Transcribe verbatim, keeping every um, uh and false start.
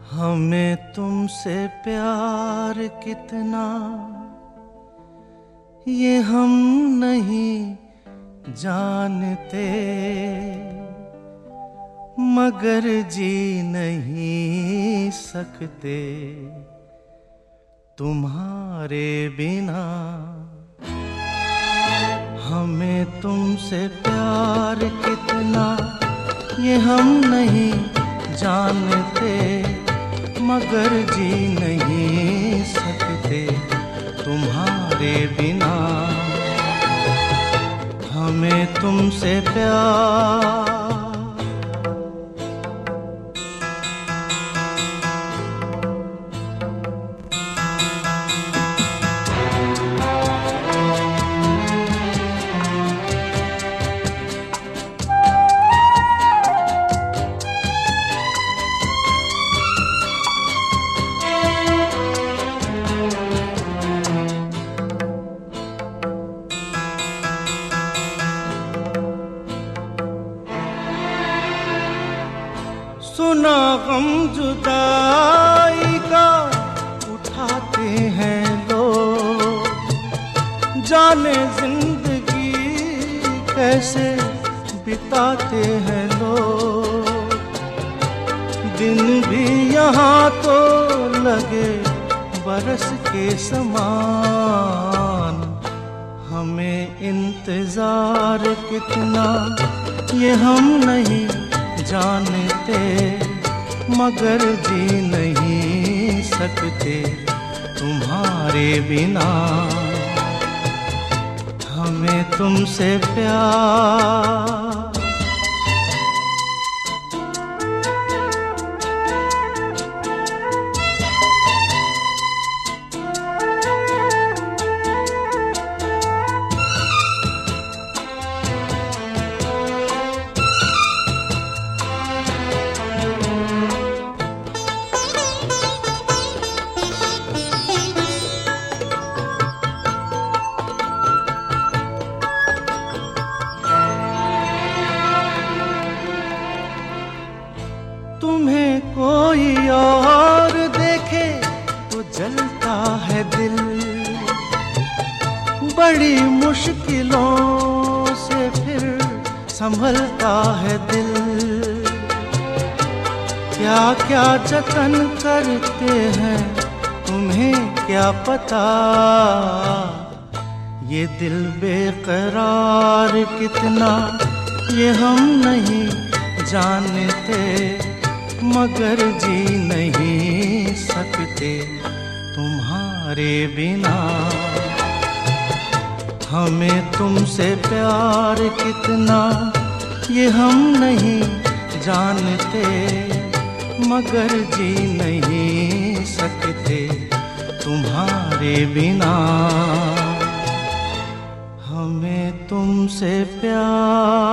हमें तुमसे प्यार कितना ये हम नहीं जानते, मगर जी नहीं सकते तुम्हारे बिना। हमें तुमसे प्यार कितना ये हम नहीं जानते, मगर जी नहीं सकते तुम्हारे बिना। हमें तुमसे प्यार सुना गम जुदाई का उठाते हैं लोग, जाने जिंदगी कैसे बिताते हैं लोग। दिन भी यहाँ तो लगे बरस के समान, हमें इंतजार कितना ये हम नहीं जानते, मगर जी नहीं सकते तुम्हारे बिना। हमें तुमसे प्यार तुम्हें कोई और देखे तो जलता है दिल, बड़ी मुश्किलों से फिर संभलता है दिल। क्या क्या जतन करते हैं तुम्हें क्या पता, ये दिल बेकरार कितना ये हम नहीं जानते, मगर जी नहीं सकते तुम्हारे बिना। हमें तुमसे प्यार कितना ये हम नहीं जानते, मगर जी नहीं सकते तुम्हारे बिना। हमें तुमसे प्यार